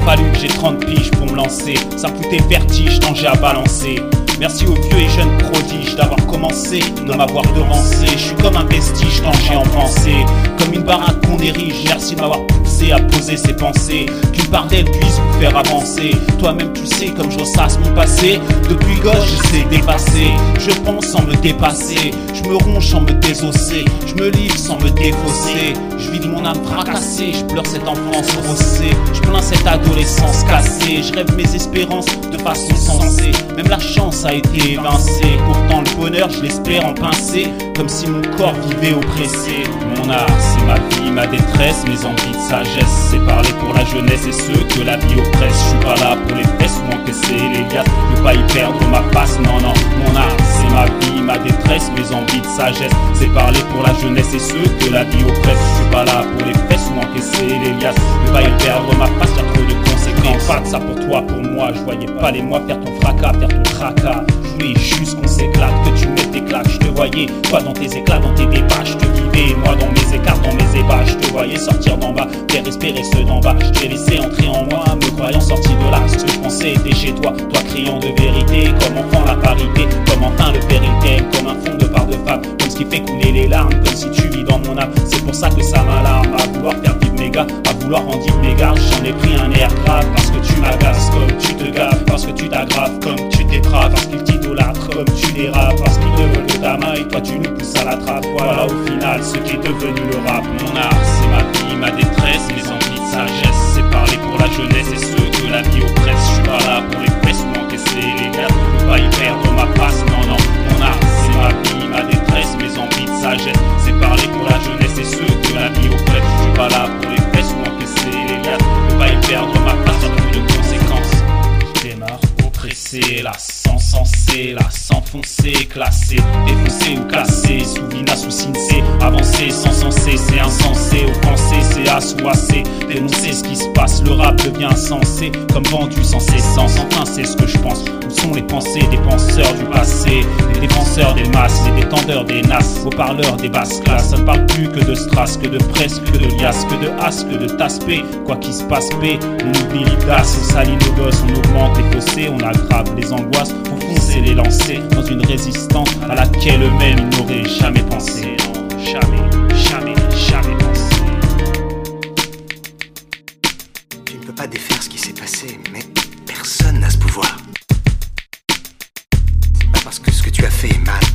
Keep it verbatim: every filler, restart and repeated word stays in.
fallu que j'ai trente piges pour me lancer. Ça me foutait vertige tant j'ai à balancer. Merci aux vieux et jeunes prodiges d'avoir commencé, de m'avoir devancé. Je suis comme un vestige tant j'ai en pensée, comme une baraque qu'on érige. Merci de m'avoir poussé à poser ses pensées, qu'une part d'elle puisse vous faire avancer. Toi-même tu sais comme je ressasse mon passé. Depuis gosse je sais dépasser. Je pense sans me dépasser. Je me ronge sans me désosser. Je me livre sans me défausser. Je vis de mon âme fracassée. Je pleure cette enfance rossée. Je plains cette adolescence cassée. Je rêve mes espérances de façon sensée. Même la chance a été évincée. Pourtant le bonheur je l'espère en pincé, comme si mon corps vivait oppressé. Mon art c'est ma vie, ma détresse, mes envies de sagesse. C'est parler pour la jeunesse et ceux que la vie oppresse. Je suis pas là pour les fesses ou encaisser les gaz. Ne pas y perdre ma passe, non non. Mon art c'est ma vie, ma détresse, mes envies de sagesse. C'est parler pour la jeunesse et ceux que la vie oppresse. Je suis pas là pour les fesses ou encaisser les liasses. Ne pas y perdre ma passe, y'a trop de conséquences. Pas de ça pour toi, pour moi. Je voyais pas les mois faire ton fracas, faire ton tracas. Je voulais juste qu'on s'éclate, que tu mettes tes claques. Je te voyais, toi dans tes éclats, dans tes débats. Je te vivais, moi dans mes écarts, dans mes ébats. Je te voyais sortir d'en bas, faire espérer ceux d'en bas. Je t'ai laissé entrer en moi, me croyant sorti de là. Ce que je pensais était chez toi, toi criant de vérité. Comme enfant la parité, comme enfin le père il t'aime. Comme un fond de part de femme, comme ce qui fait couler les larmes. Comme si tu vis dans mon âme, c'est pour ça que ça m'alarme. À vouloir faire vivre mes gars, à vouloir en dire mes gars. J'en ai pris un air grave, parce que tu m'agaces. Comme tu te gaves, parce que tu t'aggraves. Comme tu t'étraves, parce qu'ils t'idolâtrent. Comme tu dérapes, parce qu'ils te veulent de ta main. Et toi tu nous pousses à la trappe. Voilà au final ce qui est devenu le rap. Mon art c'est ma vie, ma détresse, mes envies de sagesse. C'est parler pour la jeunesse et ceux que la vie oppresse. Je suis pas là pour les fesses ou encaisser les gars. Ne pas y perdre ma passe, non non. Mon art c'est ma vie, ma détresse, mes envies de sagesse. C'est parler pour la jeunesse et ceux que la vie oppresse. Je suis pas là pour les fesses ou encaisser les gars. Ne pas y perdre ma passe, y'a trop de conséquences. Je démarre oppressé, là sans sensé, là s'enfoncer, classé, défoncer ou casser, sous Vina, sous Sinsé, avancer sans sensé, c'est insensé, offensé, c'est as ou assez, dénoncer ce qui se passe, le rap devient insensé, comme vendu sans cessance, enfin c'est ce que je pense, où sont les pensées des penseurs du passé, les défenseurs des masses, les détendeurs des nasses, aux parleurs des basses classes, ça ne parle plus que de strass, que de presse, que de liasse, que de as, que de tasse-p, quoi qu'il se passe, p, on oublie l'audace, on salit nos gosses, on augmente les fossés, on aggrave les angoisses, on fonce et les lancer dans une résistance à laquelle eux-mêmes ils n'auraient jamais pensé. Non, jamais, jamais, jamais pensé. Tu ne peux pas défaire ce qui s'est passé, mais personne n'a ce pouvoir. C'est pas parce que ce que tu as fait est mal